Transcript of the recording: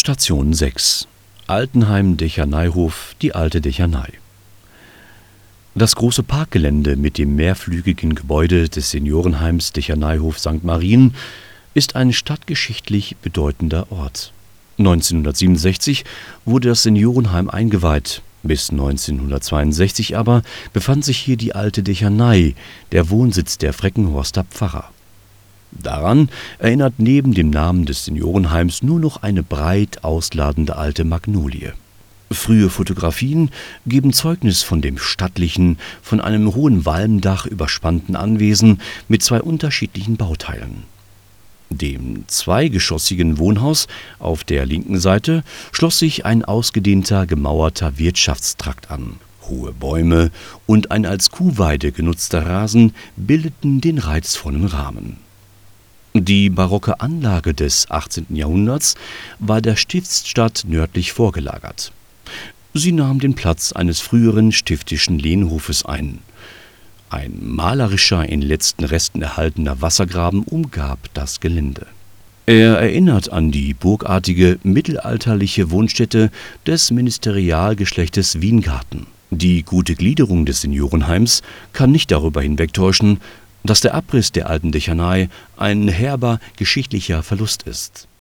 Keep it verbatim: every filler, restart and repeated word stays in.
Station sechs: Altenheim-Decherneihof, die alte Dechanei. Das große Parkgelände mit dem mehrflügigen Gebäude des Seniorenheims Decherneihof Sankt Marien ist ein stadtgeschichtlich bedeutender Ort. neunzehnhundertsiebenundsechzig wurde das Seniorenheim eingeweiht, bis neunzehnhundertzweiundsechzig aber befand sich hier die alte Dechanei, der Wohnsitz der Freckenhorster Pfarrer. Daran erinnert neben dem Namen des Seniorenheims nur noch eine breit ausladende alte Magnolie. Frühe Fotografien geben Zeugnis von dem stattlichen, von einem hohen Walmdach überspannten Anwesen mit zwei unterschiedlichen Bauteilen. Dem zweigeschossigen Wohnhaus auf der linken Seite schloss sich ein ausgedehnter, gemauerter Wirtschaftstrakt an. Hohe Bäume und ein als Kuhweide genutzter Rasen bildeten den reizvollen Rahmen. Die barocke Anlage des achtzehnten Jahrhunderts war der Stiftsstadt nördlich vorgelagert. Sie nahm den Platz eines früheren stiftischen Lehnhofes ein. Ein malerischer, in letzten Resten erhaltener Wassergraben umgab das Gelände. Er erinnert an die burgartige mittelalterliche Wohnstätte des Ministerialgeschlechtes Wiengarten. Die gute Gliederung des Seniorenheims kann nicht darüber hinwegtäuschen, dass der Abriss der alten Dechanei ein herber geschichtlicher Verlust ist.